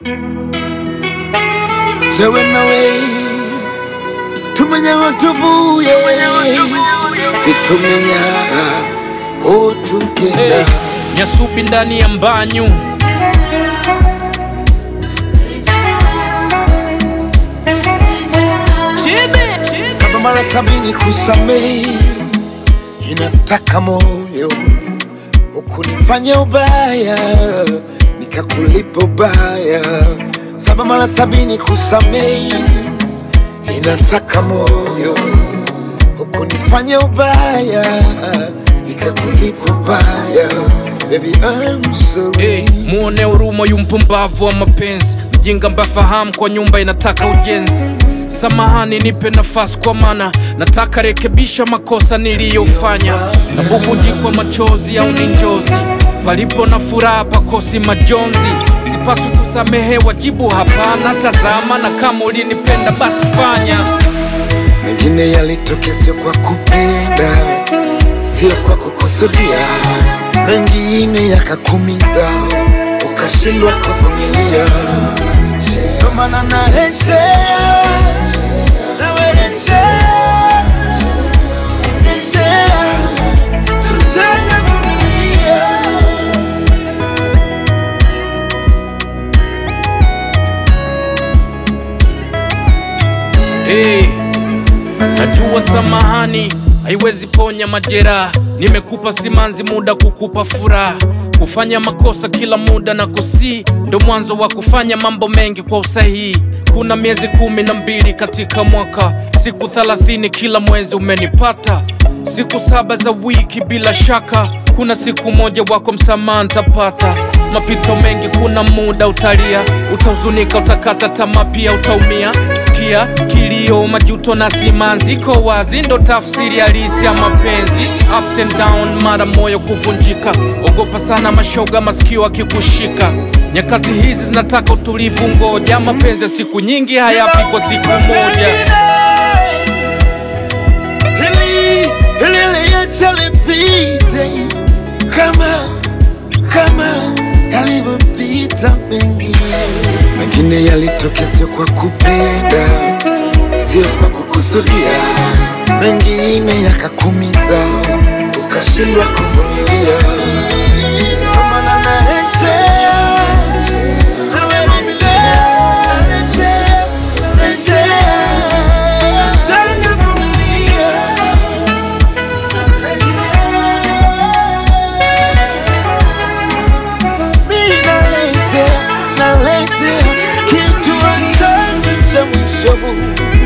Zewe nawe tumenya watuvuye situmenya otugenda Nyasubi ndani ya mbanyu Saba mara 70 kusamehe inataka moyo, ukunifanya ubaya nikakulipa ubaya. Saba mara 70 kusamehe inataka moyo, ukunifanya ubaya nikakulipa ubaya. Baby I'm sorry. Muone huruma yu mpumbavu wa mapenzi, mjinga mbafahamu kwa nyumba inataka ujenzi. Samahani nipe nafasi kwa mana nataka rekebisha makosa niliyofanya. Nabubujikwa machozi au ni njozi, palipo na furaha pakosi majonzi. Sipaswi kusamehe wajibu hapana, tazama na kama ulinipenda basi fanya. Mengine yalitokea sio kwa kupenda, sio kwa kukusudia, mengine yakakumiza ukashindwa kuvumilia. Ndo maana naheshea najua samahani haiwezi ponya majeraha. Nimekupa simanzi muda kukupa furaha. Kufanya makosa kila muda na kusi ndo mwanzo wa kufanya mambo mengi kwa usahihi. Kuna miezi 12 katika mwaka, siku 30 kila mwezi umenipata. Siku 7 za wiki bila shaka, kuna siku moja wako msamaha nitapata. Mapito mengi kuna muda utalia, utahuzunika, utakata tamaa pia utaumia. Sikia kilio, majuto na simanzi, iko wazi ndo tafsiri halisi ya mapenzi. Ups and down, mara moyo kuvunjika. Ogopa sana mashoga masikio akikushika. Nyakati hizi zinataka utulivu, ngoja. Mapenzi siku nyingi hayafi kwa siku moja. Hili yatalipite kama yalivyopita mengine yalitokea sio kwa kupenda, sio kwa kukusudia, mengine yakakumiza ukashindwa kuvumilia. Kitu cha mwisho